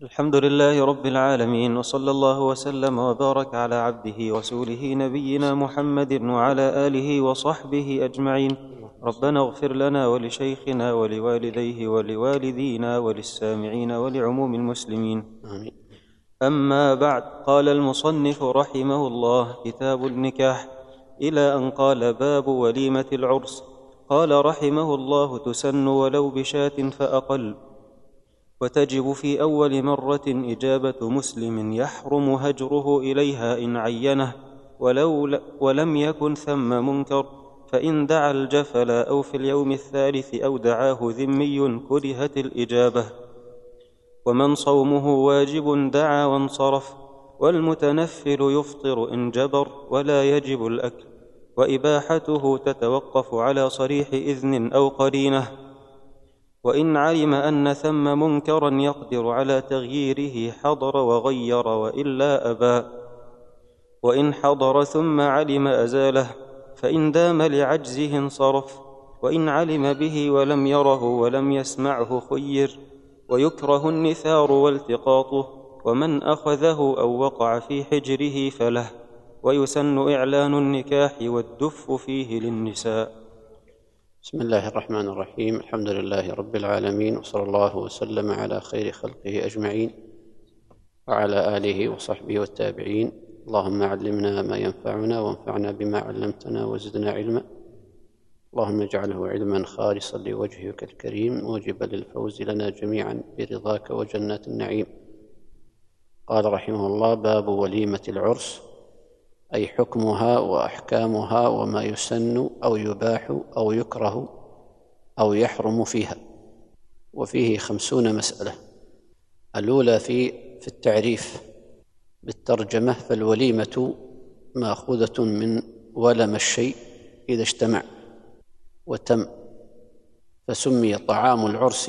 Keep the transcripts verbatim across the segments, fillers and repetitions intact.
الحمد لله رب العالمين، وصلى الله وسلم وبارك على عبده ورسوله نبينا محمد وعلى آله وصحبه أجمعين. ربنا اغفر لنا ولشيخنا ولوالديه ولوالدينا وللسامعين ولعموم المسلمين. آمين. أما بعد، قال المصنف رحمه الله: كتاب النكاح، إلى أن قال: باب وليمة العرس. قال رحمه الله: تسن ولو بشاة فأقل، وتجب في أول مرة إجابة مسلم يحرم هجره إليها إن عينه، ولو ولم يكن ثم منكر، فإن دعا الجفل أو في اليوم الثالث أو دعاه ذمي كرهت الإجابة. ومن صومه واجب دعا وانصرف، والمتنفل يفطر إن جبر ولا يجب الأكل، وإباحته تتوقف على صريح إذن أو قرينة. وإن علم أن ثم منكرا يقدر على تغييره حضر وغير، وإلا أبى. وإن حضر ثم علم أزاله، فإن دام لعجزه انصرف، وإن علم به ولم يره ولم يسمعه خير. ويكره النثار والتقاطه، ومن أخذه أو وقع في حجره فله. ويسن إعلان النكاح والدف فيه للنساء. بسم الله الرحمن الرحيم. الحمد لله رب العالمين، وصلى الله وسلم على خير خلقه أجمعين وعلى آله وصحبه والتابعين. اللهم علمنا ما ينفعنا وانفعنا بما علمتنا وزدنا علما. اللهم اجعله علما خالصا لوجهك الكريم موجبا للفوز لنا جميعا برضاك وجنات النعيم. قال رحمه الله: باب وليمة العرس، أي حكمها وأحكامها وما يسن أو يباح أو يكره أو يحرم فيها. وفيه خمسون مسألة. الأولى في في التعريف بالترجمة: فالوليمة مأخوذة من ولم الشيء إذا اجتمع وتم، فسمي طعام العرس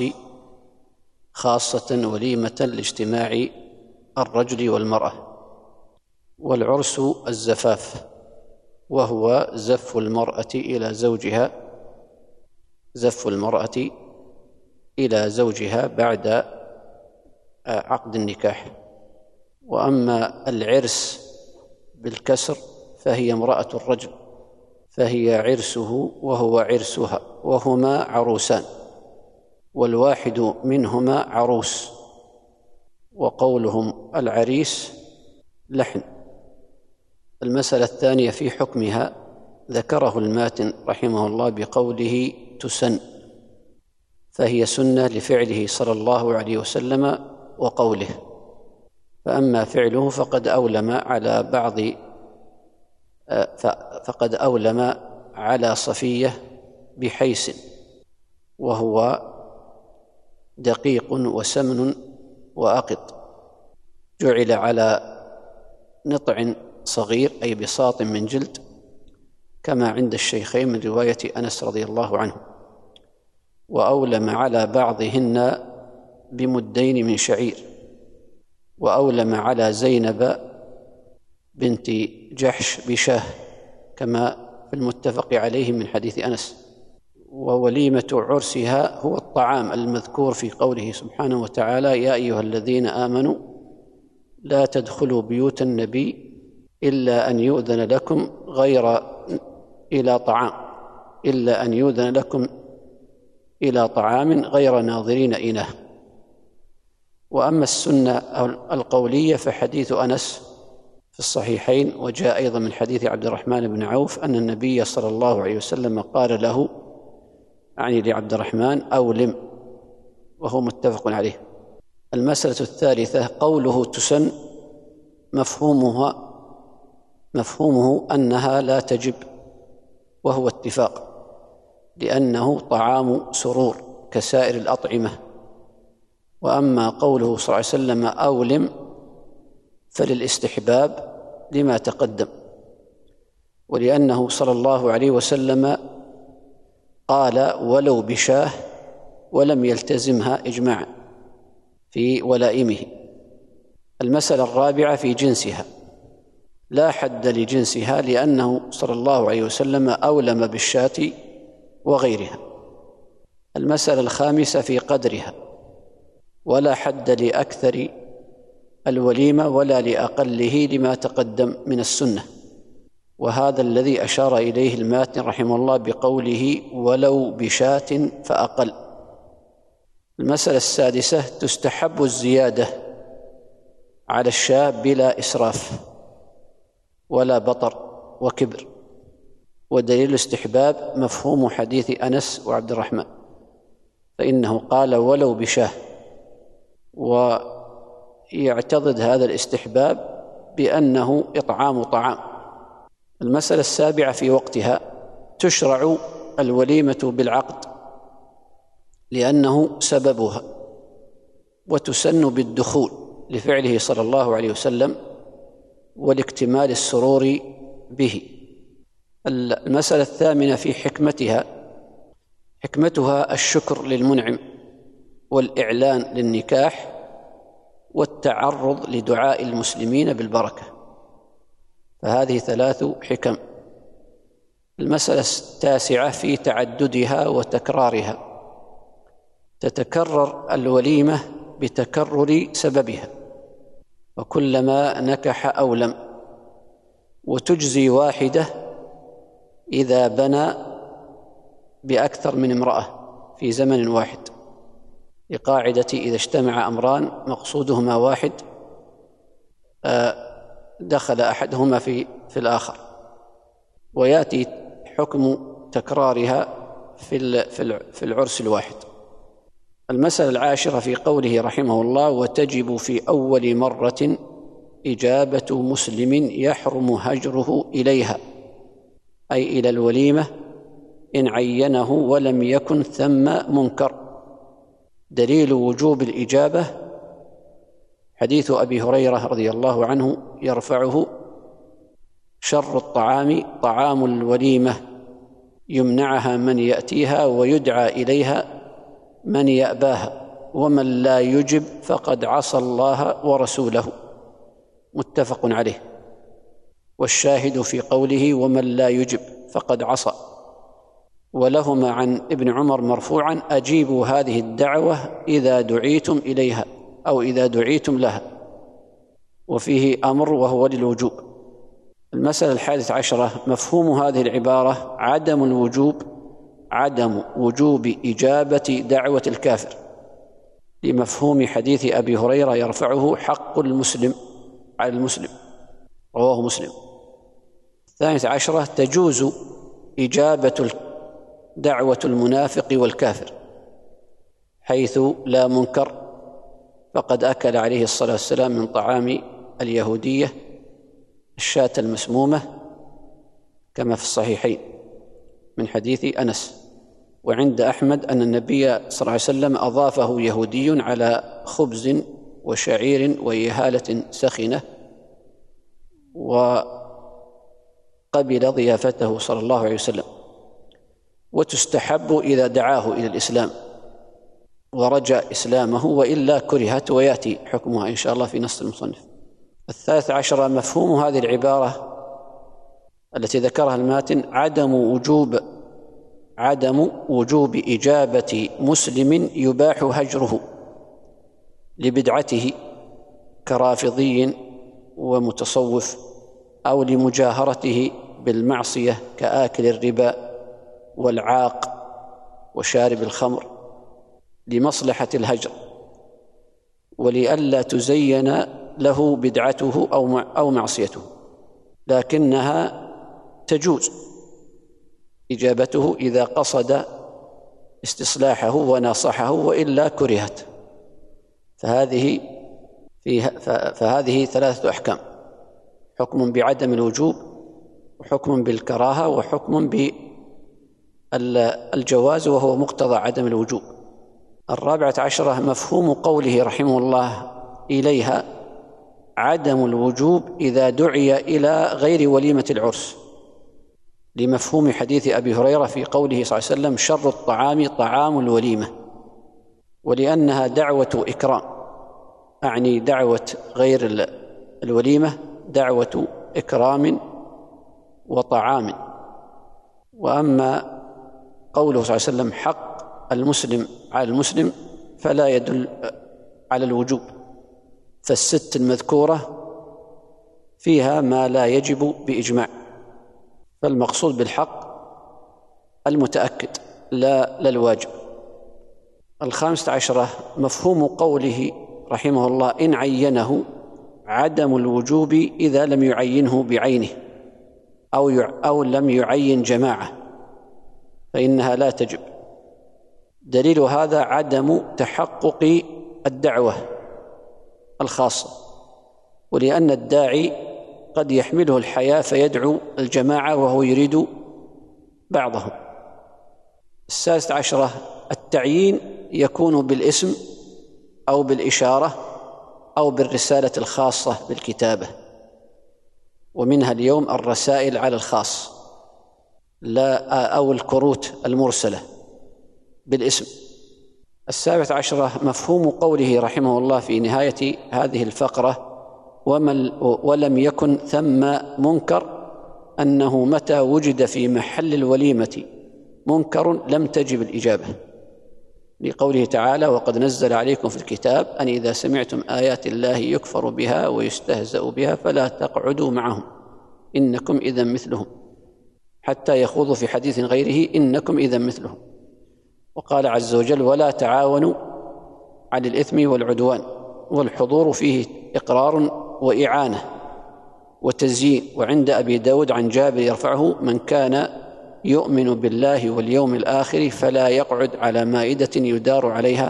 خاصة وليمة لاجتماع الرجل والمرأة. والعرس الزفاف، وهو زف المرأة إلى زوجها زف المرأة إلى زوجها بعد عقد النكاح. وأما العرس بالكسر فهي امرأة الرجل، فهي عرسه وهو عرسها، وهما عروسان، والواحد منهما عروس. وقولهم العريس لحن. المسألة الثانية في حكمها، ذكره الماتن رحمه الله بقوله: تسن، فهي سنة لفعله صلى الله عليه وسلم وقوله. فأما فعله فقد أولم على بعض فقد أولم على صفية بحيس، وهو دقيق وسمن وأقط، جعل على نطع صغير أي بساط من جلد، كما عند الشيخين من رواية أنس رضي الله عنه. وأولم على بعضهن بمدين من شعير. وأولم على زينب بنت جحش بشاه، كما في المتفق عليه من حديث أنس. ووليمة عرسها هو الطعام المذكور في قوله سبحانه وتعالى: يا أيها الذين آمنوا لا تدخلوا بيوت النبي إلا أن يؤذن لكم غير إلى طعام إلا أن يؤذن لكم إلى طعام غير ناظرين إناه. وأما السنة القولية فحديث أنس في الصحيحين، وجاء أيضا من حديث عبد الرحمن بن عوف أن النبي صلى الله عليه وسلم قال له، يعني لعبد الرحمن: أولم، وهو متفق عليه. المسألة الثالثة قوله تسن، مفهومها مفهومه أنها لا تجب، وهو اتفاق، لأنه طعام سرور كسائر الأطعمة. وأما قوله صلى الله عليه وسلم أولم فللاستحباب لما تقدم، ولأنه صلى الله عليه وسلم قال ولو بشاه ولم يلتزمها إجماعا في ولائمه. المسألة الرابعة في جنسها، لا حد لجنسها، لأنه صلى الله عليه وسلم أولم بالشاة وغيرها. المسألة الخامسة في قدرها، ولا حد لأكثر الوليمة ولا لأقله لما تقدم من السنة، وهذا الذي أشار إليه الماتن رحمه الله بقوله ولو بشاة فأقل. المسألة السادسة: تستحب الزيادة على الشاة بلا إسراف ولا بطر وكبر، ودليل الاستحباب مفهوم حديث أنس وعبد الرحمن، فإنه قال ولو بشاه، ويعتضد هذا الاستحباب بأنه إطعام طعام. المسألة السابعة: في وقتها تشرع الوليمة بالعقد لأنه سببها، وتسن بالدخول لفعله صلى الله عليه وسلم ولاكتمال السرور به. المسألة الثامنة: في حكمتها، حكمتها الشكر للمنعم والإعلان للنكاح والتعرض لدعاء المسلمين بالبركة، فهذه ثلاث حكم. المسألة التاسعة: في تعددها وتكرارها، تتكرر الوليمة بتكرر سببها وكلما نكح أولم، وتجزي واحدة إذا بنى بأكثر من امرأة في زمن واحد، لقاعدة إذا اجتمع أمران مقصودهما واحد دخل أحدهما في في الآخر، ويأتي حكم تكرارها في في العرس الواحد. المسألة العاشرة: في قوله رحمه الله وتجب في أول مرة إجابة مسلم يحرم هجره إليها، أي إلى الوليمة، إن عينه ولم يكن ثم منكر. دليل وجوب الإجابة حديث أبي هريرة رضي الله عنه يرفعه: شر الطعام طعام الوليمة يمنعها من يأتيها ويدعى إليها من يأباها، ومن لا يجب فقد عصى الله ورسوله، متفق عليه. والشاهد في قوله ومن لا يجب فقد عصى، ولهما عن ابن عمر مرفوعا: أجيبوا هذه الدعوة إذا دعيتم إليها أو إذا دعيتم لها، وفيه أمر وهو للوجوب. المسألة الحادثة عشرة: مفهوم هذه العبارة عدم الوجوب، عدم وجوب إجابة دعوة الكافر، لمفهوم حديث أبي هريرة يرفعه: حق المسلم على المسلم، رواه مسلم. الثانية عشرة: تجوز إجابة دعوة المنافق والكافر حيث لا منكر، فقد أكل عليه الصلاة والسلام من طعام اليهودية الشاة المسمومة كما في الصحيحين من حديث أنس. وعند أحمد أن النبي صلى الله عليه وسلم أضافه يهودي على خبز وشعير وإهالة سخنة، وقبل ضيافته صلى الله عليه وسلم. وتستحب إذا دعاه إلى الإسلام ورجى إسلامه، وإلا كرهت، ويأتي حكمها إن شاء الله في نص المصنف. الثالث عشر: مفهوم هذه العبارة التي ذكرها الماتن عدم وجوب عدم وجوب إجابة مسلم يباح هجره لبدعته كرافضي ومتصوف، أو لمجاهرته بالمعصية كآكل الربا والعاق وشارب الخمر، لمصلحة الهجر ولئلا تزين له بدعته أو معصيته، لكنها تجوز إجابته إذا قصد استصلاحه وناصحه، وإلا كرهت. فهذه فيها فهذه ثلاثة أحكام: حكم بعدم الوجوب، وحكم بالكراهة، وحكم بالجواز وهو مقتضى عدم الوجوب. الرابعة عشرة: مفهوم قوله رحمه الله إليها عدم الوجوب إذا دعي إلى غير وليمة العرس، لمفهوم حديث أبي هريرة في قوله صلى الله عليه وسلم: شر الطعام طعام الوليمة، ولأنها دعوة إكرام، أعني دعوة غير الوليمة دعوة إكرام وطعام. وأما قوله صلى الله عليه وسلم حق المسلم على المسلم فلا يدل على الوجوب، فالست المذكورة فيها ما لا يجب بإجماع، فالمقصود بالحق المتأكد لا للواجب. الخامسة عشرة مفهوم قوله رحمه الله إن عينه عدم الوجوب إذا لم يعينه بعينه أو أو لم يعين جماعة فإنها لا تجب. دليل هذا عدم تحقق الدعوة الخاصة، ولأن الداعي قد يحمله الحياء فيدعو الجماعة وهو يريد بعضهم. السادسة عشرة التعيين يكون بالاسم أو بالإشارة أو بالرسالة الخاصة بالكتابة، ومنها اليوم الرسائل على الخاص لا أو الكروت المرسلة بالاسم. السابعة عشرة مفهوم قوله رحمه الله في نهاية هذه الفقرة ولم يكن ثم منكر، أنه متى وجد في محل الوليمة منكر لم تجب الإجابة، لقوله تعالى وقد نزل عليكم في الكتاب أن إذا سمعتم آيات الله يكفر بها ويستهزأ بها فلا تقعدوا معهم إنكم إذا مثلهم حتى يخوضوا في حديث غيره إنكم إذا مثلهم. وقال عز وجل ولا تعاونوا على الإثم والعدوان، والحضور فيه إقرار وإعانة وتزيين. وعند أبي داود عن جابر يرفعه من كان يؤمن بالله واليوم الآخر فلا يقعد على مائدة يدار عليها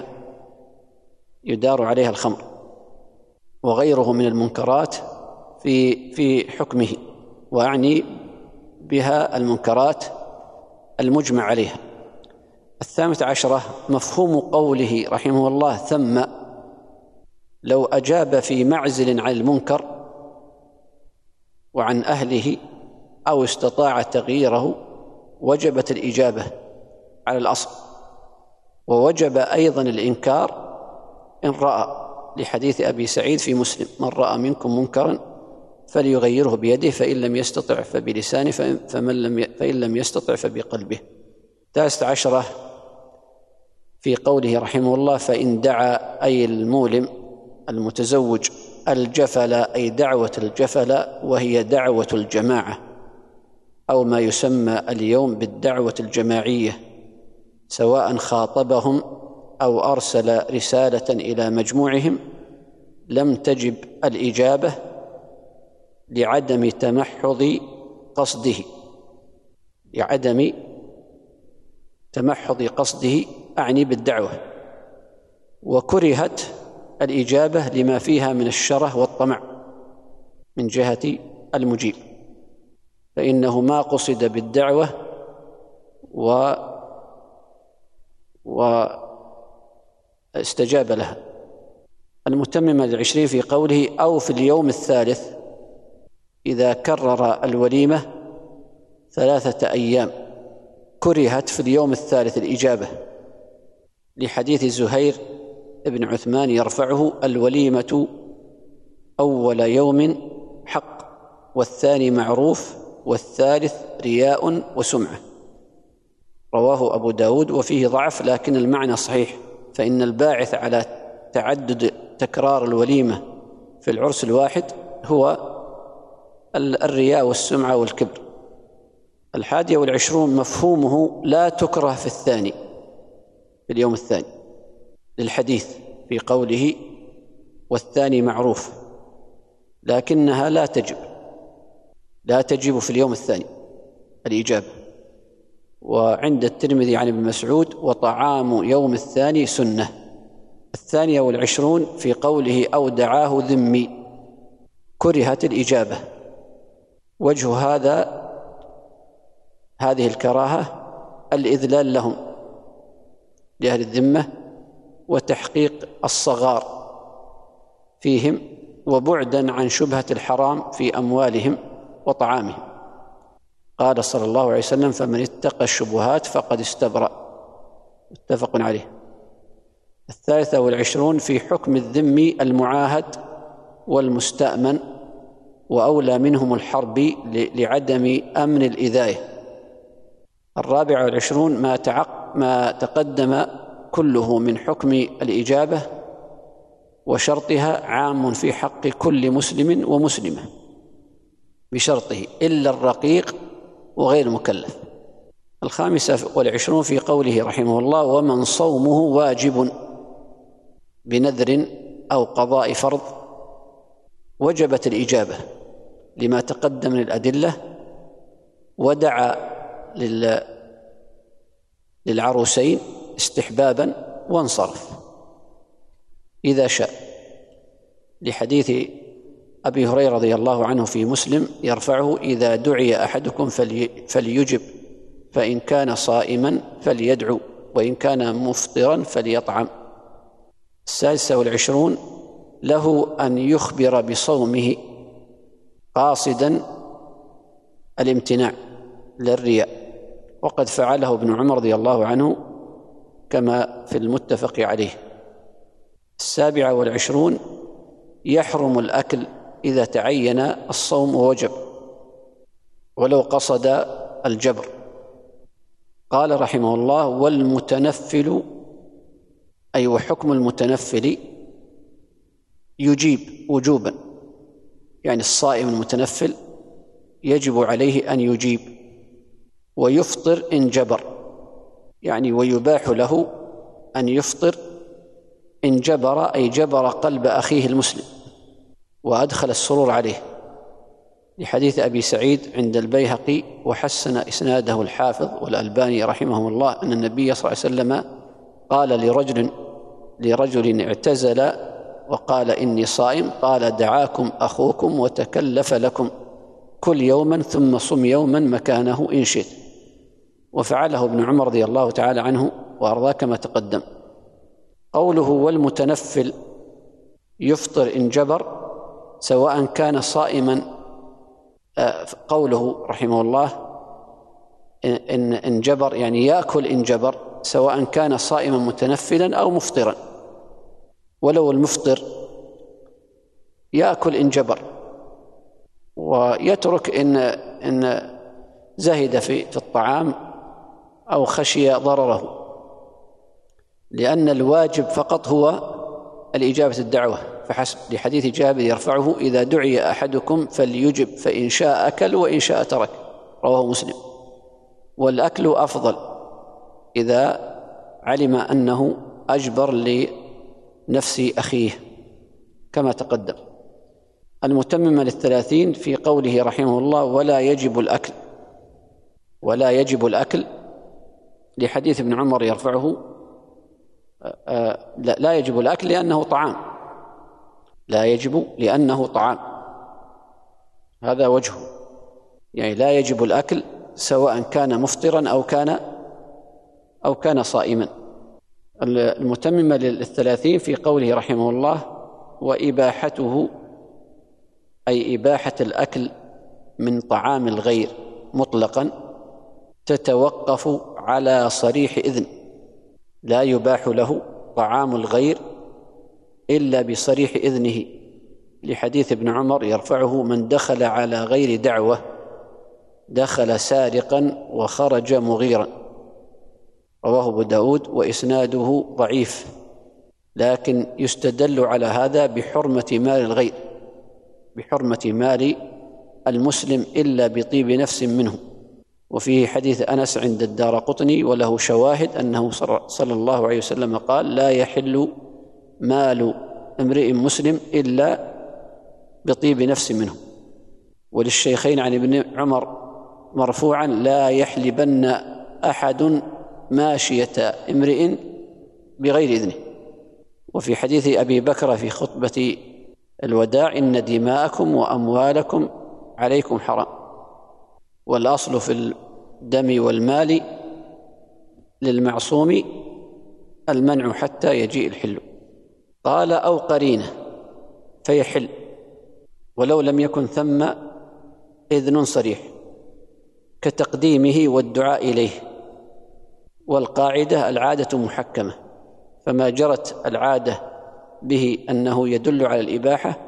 يدار عليها الخمر، وغيره من المنكرات في في حكمه، وأعني بها المنكرات المجمع عليها. الثامنة عشرة مفهوم قوله رحمه الله ثم لو أجاب في معزل عن المنكر وعن أهله أو استطاع تغييره وجبت الإجابة على الأصل، ووجب أيضا الإنكار إن رأى، لحديث أبي سعيد في مسلم من رأى منكم منكرا فليغيره بيده فإن لم يستطع فبلسانه فمن لم فإن لم يستطع فبقلبه. التاسعة عشرة في قوله رحمه الله فإن دعا أي المولم المتزوج الجفل أي دعوة الجفل وهي دعوة الجماعة أو ما يسمى اليوم بالدعوة الجماعية، سواء خاطبهم أو أرسل رسالة إلى مجموعهم لم تجب الإجابة لعدم تمحض قصده لعدم تمحض قصده أعني بالدعوة، وكرهت الإجابة لما فيها من الشره والطمع من جهة المجيب، فإنه ما قصد بالدعوة و واستجاب لها. المتممة للعشرين في قوله أو في اليوم الثالث إذا كرر الوليمة ثلاثة أيام كرهت في اليوم الثالث الإجابة، لحديث زهير ابن عثمان يرفعه الوليمة أول يوم حق والثاني معروف والثالث رياء وسمعة، رواه أبو داود وفيه ضعف لكن المعنى صحيح، فإن الباعث على تعدد تكرار الوليمة في العرس الواحد هو الرياء والسمعة والكبر. الحادية والعشرون مفهومه لا تكره في الثاني في اليوم الثاني، للحديث في قوله والثاني معروف، لكنها لا تجب لا تجب في اليوم الثاني الإجابة. وعند الترمذي عن ابن مسعود وطعام يوم الثاني سنة. الثانية والعشرون في قوله أو دعاه ذمي كرهت الإجابة. وجه هذا هذه الكراهة الإذلال لهم لأهل الذمة وتحقيق الصغار فيهم وبعدا عن شبهة الحرام في أموالهم وطعامهم. قال صلى الله عليه وسلم فمن اتقى الشبهات فقد استبرأ، متفق عليه. الثالثة والعشرون في حكم الذمي المعاهد والمستأمن وأولى منهم الحرب لعدم أمن الإذاية. الرابع والعشرون ما تعق ما تقدم كله من حكم الإجابة وشرطها عام في حق كل مسلم ومسلمة بشرطه إلا الرقيق وغير المكلف. الخامسة والعشرون في قوله رحمه الله: ومن صومه واجب بنذر أو قضاء فرض وجبت الإجابة لما تقدم من الأدلة، ودعا للعروسين استحبابا وانصرف إذا شاء، لحديث أبي هريرة رضي الله عنه في مسلم يرفعه: إذا دعي أحدكم فليجب، فإن كان صائما فليدعو، وإن كان مفطرا فليطعم. السادسة والعشرون: له أن يخبر بصومه قاصدا الامتناع للرياء، وقد فعله ابن عمر رضي الله عنه كما في المتفق عليه. السابعة والعشرون: يحرم الأكل إذا تعين الصوم ووجب ولو قصد الجبر. قال رحمه الله: والمتنفل، أي وحكم المتنفل يجيب وجوبا، يعني الصائم المتنفل يجب عليه أن يجيب، ويفطر إن جبر، يعني ويباح له أن يفطر إن جبر، أي جبر قلب أخيه المسلم وأدخل السرور عليه، لحديث أبي سعيد عند البيهقي وحسن إسناده الحافظ والألباني رحمهم الله أن النبي صلى الله عليه وسلم قال لرجل لرجل اعتزل وقال إني صائم، قال: دعاكم أخوكم وتكلف لكم، كل يوما ثم صم يوما مكانه إن شئت. وفعله ابن عمر رضي الله تعالى عنه وأرضاه كما تقدم. قوله: والمتنفل يفطر إن جبر، سواء كان صائما، قوله رحمه الله إن إن جبر يعني يأكل إن جبر، سواء كان صائما متنفلا أو مفطرا. ولو المفطر يأكل إن جبر ويترك إن إن زهد في في الطعام أو خشي ضرره، لأن الواجب فقط هو الإجابة الدعوة فحسب، لحديث جابر يرفعه: إذا دعي أحدكم فليجب، فإن شاء أكل وإن شاء ترك، رواه مسلم. والأكل أفضل إذا علم أنه أجبر لنفس أخيه كما تقدم. المتممة للثلاثين في قوله رحمه الله: ولا يجب الأكل، ولا يجب الأكل، لحديث ابن عمر يرفعه: لا يجب الأكل لأنه طعام، لا يجب لأنه طعام، هذا وجهه، يعني لا يجب الأكل سواء كان مفطرا أو كان أو كان صائما. المتممة للثلاثين في قوله رحمه الله: وإباحته، أي إباحة الأكل من طعام الغير مطلقا، تتوقف على صريح إذن، لا يباح له طعام الغير إلا بصريح إذنه، لحديث ابن عمر يرفعه: من دخل على غير دعوة دخل سارقا وخرج مغيرا، رواه أبو داود وإسناده ضعيف، لكن يستدل على هذا بحرمة مال الغير، بحرمة مال المسلم إلا بطيب نفس منه. وفيه حديث أنس عند الدارقطني وله شواهد أنه صلى الله عليه وسلم قال: لا يحل مال امرئ مسلم إلا بطيب نفس منه. وللشيخين عن ابن عمر مرفوعا: لا يحلبن أحد ماشية امرئ بغير إذنه. وفي حديث أبي بكر في خطبة الوداع: إن دماءكم وأموالكم عليكم حرام، والأصل في الدم والمال للمعصوم المنع حتى يجيء الحل. قال: أو قرينة فيحل ولو لم يكن ثم إذن صريح، كتقديمه والدعاء إليه. والقاعدة: العادة محكمة، فما جرت العادة به أنه يدل على الإباحة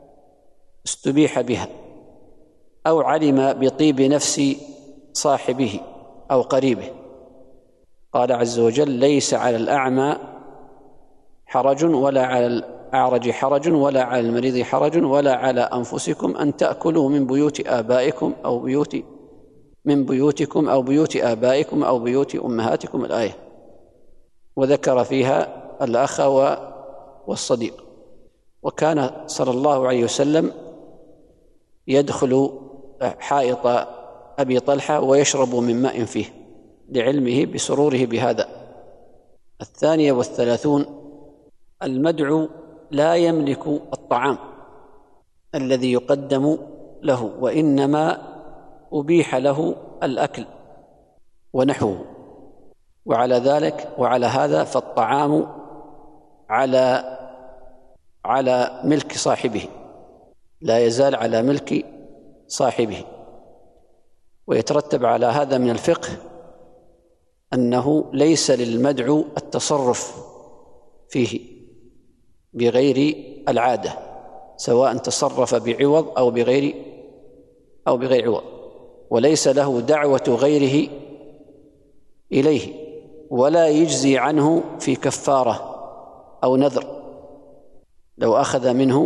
استبيح بها، أو علم بطيب نفس صاحبه أو قريبه. قال عز وجل: ليس على الأعمى حرج ولا على الأعرج حرج ولا على المريض حرج ولا على أنفسكم أن تأكلوا من بيوت آبائكم أو بيوت من بيوتكم أو بيوت آبائكم أو بيوت أمهاتكم الآية، وذكر فيها الأخ والصديق. وكان صلى الله عليه وسلم يدخل حائط أبي طلحة ويشرب من ماء فيه لعلمه بسروره بهذا. الثانية والثلاثون: المدعو لا يملك الطعام الذي يقدم له، وإنما أبيح له الأكل ونحوه، وعلى ذلك وعلى هذا فالطعام على على ملك صاحبه، لا يزال على ملك صاحبه. ويترتب على هذا من الفقه أنه ليس للمدعو التصرف فيه بغير العادة، سواء تصرف بعوض أو بغير أو بغير عوض، وليس له دعوة غيره إليه، ولا يجزي عنه في كفارة أو نذر لو أخذ منه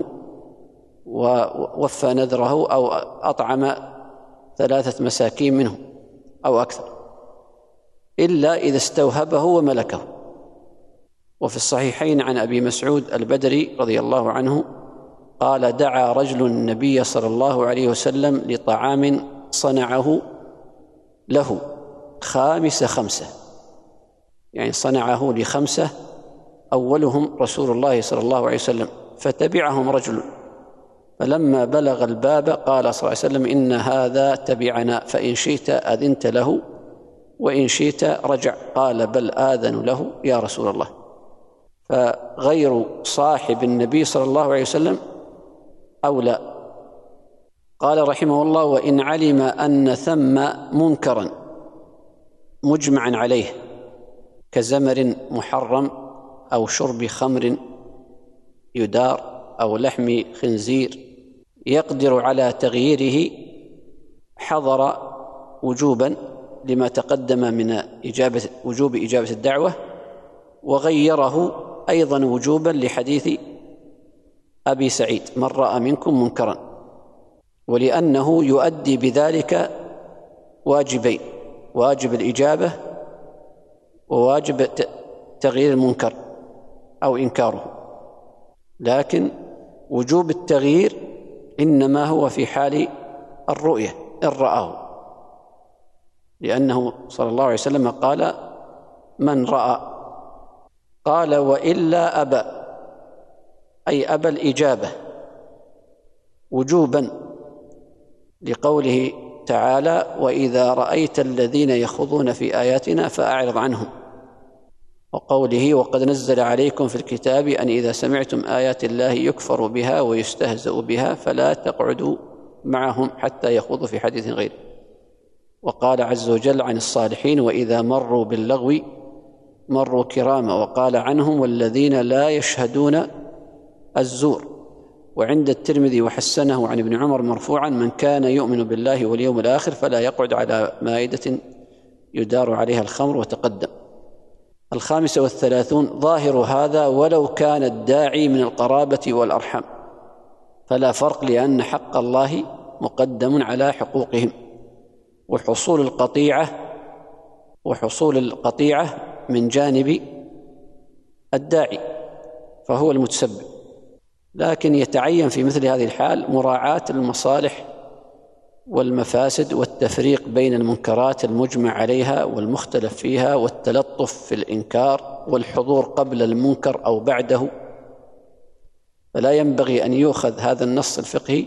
ووفى نذره أو أطعم ثلاثة مساكين منه أو أكثر، إلا إذا استوهبه وملكه. وفي الصحيحين عن أبي مسعود البدري رضي الله عنه قال: دعا رجل النبي صلى الله عليه وسلم لطعام صنعه له خامس خمسة، يعني صنعه لخمسة أولهم رسول الله صلى الله عليه وسلم، فتبعهم رجل، فلما بلغ الباب قال صلى الله عليه وسلم: إن هذا تبعنا، فإن شئت أذنت له وإن شئت رجع. قال: بل آذن له يا رسول الله. فغير صاحب النبي صلى الله عليه وسلم أولى. قال رحمه الله: وإن علم أن ثم منكرا مجمعا عليه كزمر محرم أو شرب خمر يدار أو لحم خنزير يقدر على تغييره، حضر وجوبا لما تقدم من إجابة وجوب إجابة الدعوة، وغيره أيضا وجوبا لحديث أبي سعيد: من رأى منكم منكرا، ولأنه يؤدي بذلك واجبين: واجب الإجابة وواجب تغيير المنكر أو إنكاره. لكن وجوب التغيير إنما هو في حال الرؤية إن رآه، لأنه صلى الله عليه وسلم قال: من رأى. قال: وإلا أبى، أي أبى الإجابة وجوبا، لقوله تعالى: وإذا رأيت الذين يخوضون في آياتنا فأعرض عنهم، وقوله: وقد نزل عليكم في الكتاب أن إذا سمعتم آيات الله يكفر بها ويستهزأ بها فلا تقعدوا معهم حتى يخوضوا في حديث غيره. وقال عز وجل عن الصالحين: وإذا مروا باللغو مروا كراما. وقال عنهم: والذين لا يشهدون الزور. وعند الترمذي وحسنه عن ابن عمر مرفوعا: من كان يؤمن بالله واليوم الآخر فلا يقعد على مائدة يدار عليها الخمر. وتقدم. الخامسة والثلاثون: ظاهر هذا ولو كان الداعي من القرابة والأرحام، فلا فرق، لأن حق الله مقدم على حقوقهم، وحصول القطيعة وحصول القطيعة من جانب الداعي فهو المتسبب. لكن يتعين في مثل هذه الحال مراعاة المصالح والمفاسد والتفريق بين المنكرات المجمع عليها والمختلف فيها، والتلطف في الإنكار، والحضور قبل المنكر أو بعده. فلا ينبغي أن يؤخذ هذا النص الفقهي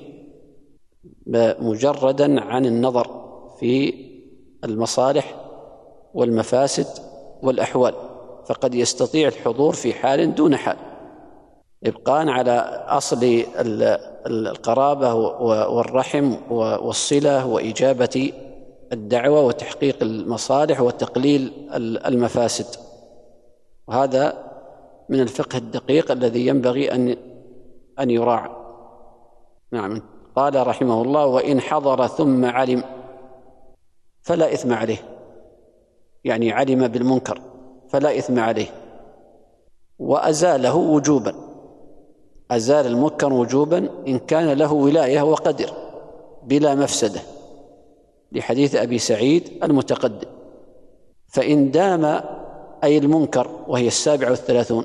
مجردا عن النظر في المصالح والمفاسد والأحوال، فقد يستطيع الحضور في حال دون حال، إبقاء على أصل القرابة والرحم والصلة وإجابة الدعوة وتحقيق المصالح وتقليل المفاسد. وهذا من الفقه الدقيق الذي ينبغي أن أن يراعى. نعم. قال رحمه الله: وإن حضر ثم علم فلا إثم عليه، يعني علم بالمنكر فلا إثم عليه، وأزاله وجوبا، أزال المنكر وجوبا إن كان له ولاية وقدر بلا مفسدة، لحديث أبي سعيد المتقدم. فإن دام أي المنكر وهي السابعة والثلاثون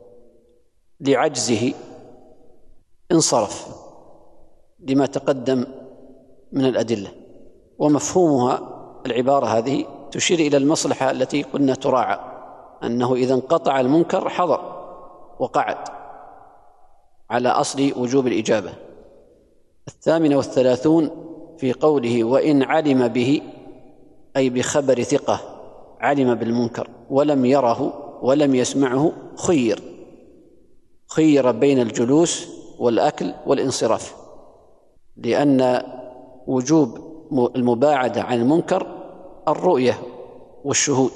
لعجزه انصرف لما تقدم من الأدلة. ومفهومها العبارة هذه تشير إلى المصلحة التي قلنا تراعى، أنه إذا انقطع المنكر حضر وقعد على أصل وجوب الإجابة. الثامنة والثلاثون في قوله وإن علم به، أي بخبر ثقة علم بالمنكر ولم يره ولم يسمعه، خير خير بين الجلوس والأكل والانصراف، لأن وجوب المباعدة عن المنكر الرؤية والشهود،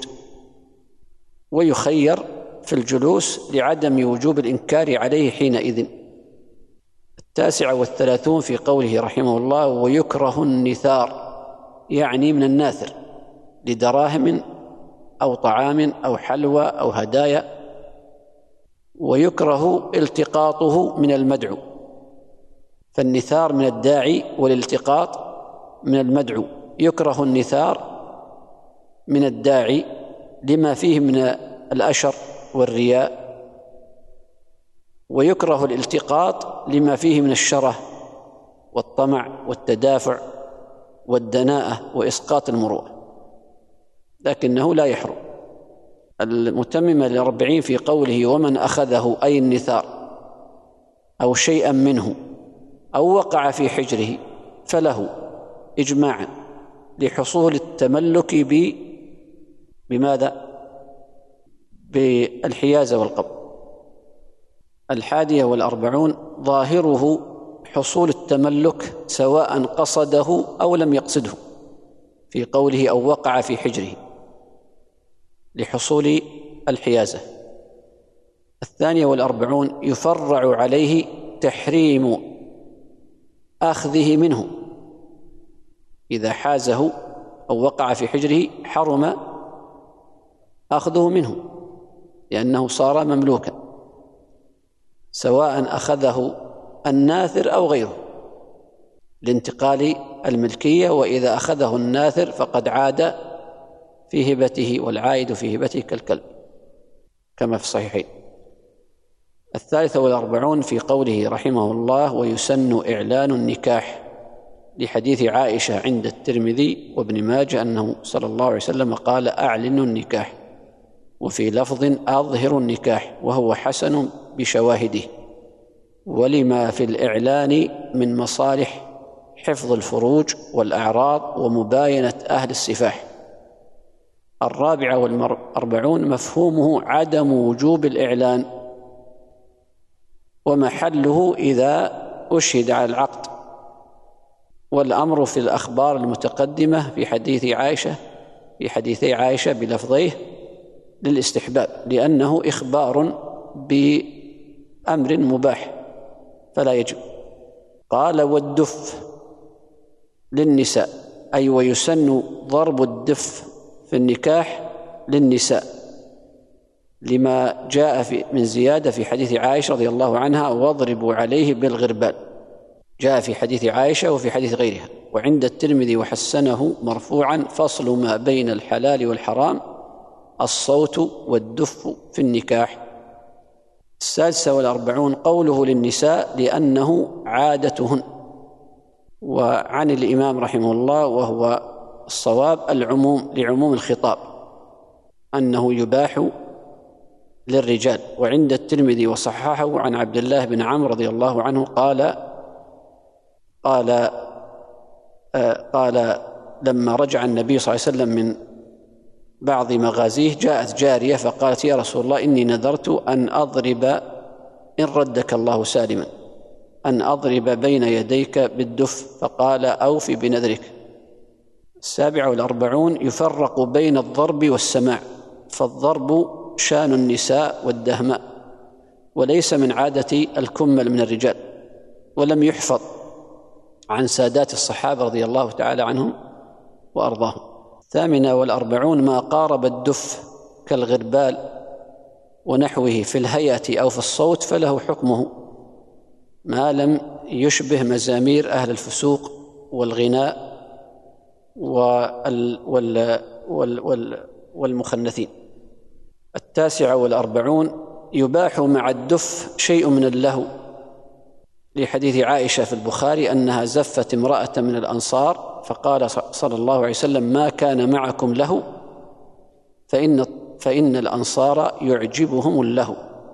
ويخير في الجلوس لعدم وجوب الإنكار عليه حينئذ. التاسعة والثلاثون في قوله رحمه الله ويكره النثار، يعني من الناثر لدراهم أو طعام أو حلوى أو هدايا، ويكره التقاطه من المدعو، فالنثار من الداعي والالتقاط من المدعو. يكره النثار من الداعي لما فيه من الأشر والرياء، ويكره الالتقاط لما فيه من الشره والطمع والتدافع والدناءة وإسقاط المروءة، لكنه لا يحرم. المتممة للأربعين في قوله ومن أخذه، أي النثار أو شيئا منه أو وقع في حجره، فله إجماعا لحصول التملك ب بماذا؟ بالحيازة والقبض. الحادية والأربعون ظاهره حصول التملك سواء قصده أو لم يقصده، في قوله أو وقع في حجره لحصول الحيازة. الثانية والأربعون يفرع عليه تحريم أخذه منه، إذا حازه أو وقع في حجره حرم أخذه منه لأنه صار مملوكا، سواء أخذه الناثر أو غيره لانتقال الملكية، وإذا أخذه الناثر فقد عاد في هبته، والعائد في هبته كالكلب كما في الصحيحين. الثالثة والأربعون في قوله رحمه الله ويسن إعلان النكاح، لحديث عائشة عند الترمذي وابن ماجه أنه صلى الله عليه وسلم قال أعلنوا النكاح، وفي لفظ أظهر النكاح، وهو حسن بشواهده، ولما في الإعلان من مصالح حفظ الفروج والأعراض ومباينة أهل السفاح. الرابعة والأربعون مفهومه عدم وجوب الإعلان، ومحله إذا أشهد على العقد، والأمر في الأخبار المتقدمة في حديث عائشة في حديثي عائشة بلفظيه للاستحباب، لأنه إخبار بأمر مباح فلا يجب. قال والدف للنساء، أي ويسن ضرب الدف في النكاح للنساء، لما جاء في من زيادة في حديث عائشة رضي الله عنها واضربوا عليه بالغربال، جاء في حديث عائشة وفي حديث غيرها. وعند الترمذي وحسنه مرفوعا فصل ما بين الحلال والحرام الصوت والدف في النكاح. السادسة والأربعون قوله للنساء لأنه عادتهن، وعن الإمام رحمه الله وهو الصواب العموم لعموم الخطاب أنه يباح للرجال. وعند الترمذي وصححه عن عبد الله بن عمرو رضي الله عنه قال قال آه قال لما رجع النبي صلى الله عليه وسلم من بعض مغازيه جاءت جارية فقالت يا رسول الله إني نذرت أن أضرب إن ردك الله سالما أن أضرب بين يديك بالدف، فقال أوفي بنذرك. السابعة والأربعون يفرق بين الضرب والسماع، فالضرب شان النساء والدهماء، وليس من عادة الكمل من الرجال، ولم يحفظ عن سادات الصحابة رضي الله تعالى عنهم وأرضاهم. الثامنة والأربعون ما قارب الدف كالغربال ونحوه في الهيئة أو في الصوت فله حكمه، ما لم يشبه مزامير أهل الفسوق والغناء وال وال وال وال والمخنثين. التاسعة والأربعون: يباح مع الدف شيء من اللهو، لحديث عائشة في البخاري أنها زفت امرأة من الأنصار فقال صلى الله عليه وسلم: ما كان معكم لهو فإن, فإن الأنصار يعجبهم اللهو.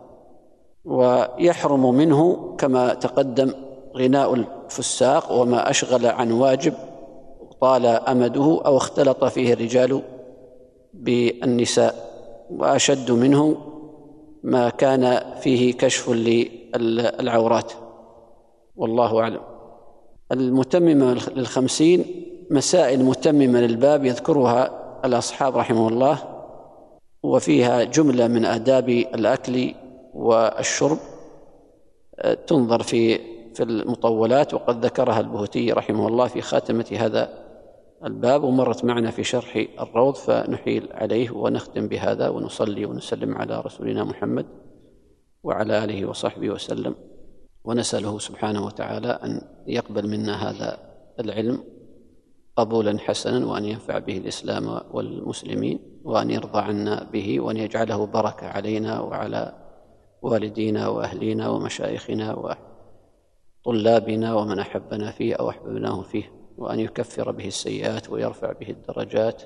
ويحرم منه كما تقدم غناء الفساق وما أشغل عن واجب طال أمده أو اختلط فيه الرجال بالنساء، وأشد منه ما كان فيه كشف للعورات، والله أعلم. المتممة للخمسين: مسائل متممة للباب يذكرها الأصحاب رحمه الله، وفيها جملة من آداب الأكل والشرب تنظر في في المطولات، وقد ذكرها البهتي رحمه الله في خاتمة هذا الباب، ومرت معنا في شرح الروض، فنحيل عليه ونختم بهذا ونصلي ونسلم على رسولنا محمد وعلى آله وصحبه وسلم، ونسأله سبحانه وتعالى أن يقبل منا هذا العلم قبولا حسنا، وأن ينفع به الإسلام والمسلمين، وأن يرضى عنا به، وأن يجعله بركة علينا وعلى والدينا وأهلينا ومشايخنا وطلابنا ومن أحبنا فيه أو أحببناه فيه، وأن يكفر به السيئات ويرفع به الدرجات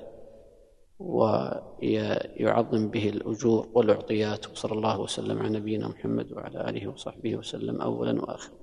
ويعظم به الأجور والأعطيات. وصلى الله وسلم على نبينا محمد وعلى آله وصحبه وسلم أولا وآخرا.